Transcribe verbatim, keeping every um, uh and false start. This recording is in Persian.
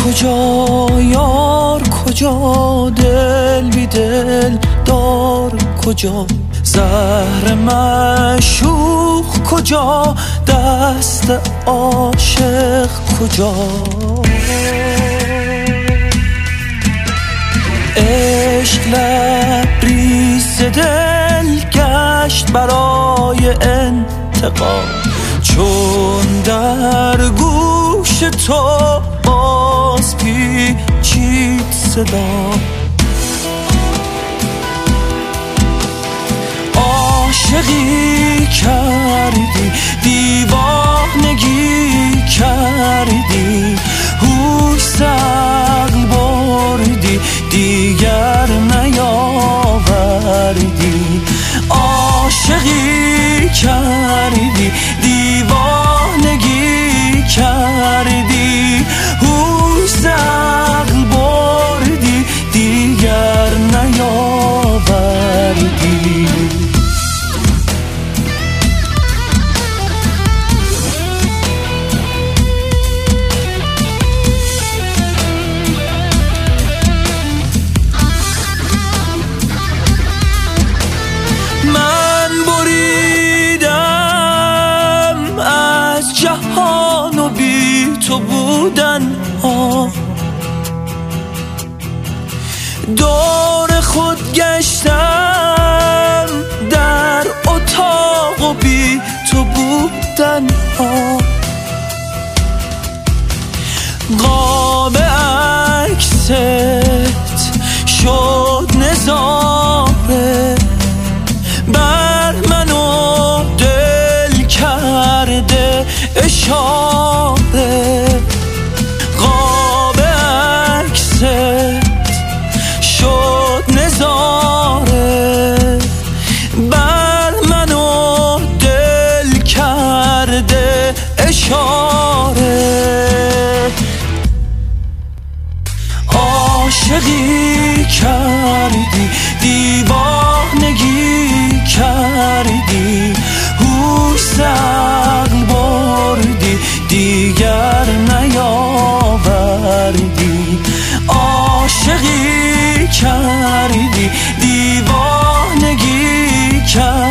کجا یار کجا، دل بی دل دار کجا، زهر معشوق کجا، دست عاشق کجا. عشق لبریز دل گشت برای انتقام، چون در گوش تو باز پیچید صدا. عاشقی کردی دیوانگی کردی، هوش عقل بردی دیگر نیاوردی. عاشقی کردی دیوانگی کردی، هوش عقل بردی دیگر نیاوردی. جهان و بی تو بودن ها، دور خود گشتم در اتاق و بی تو بودن ها. قاب عکست شد نظاره بر منو دل کرده اشاره. قاب عکست شد نظاره بر منو دل کرده اشاره. عاشقی کردی دیوانگی کردی، هوش عقل بردی دیگر نیاوردی. عاشقی کردی دیوانگی کردی،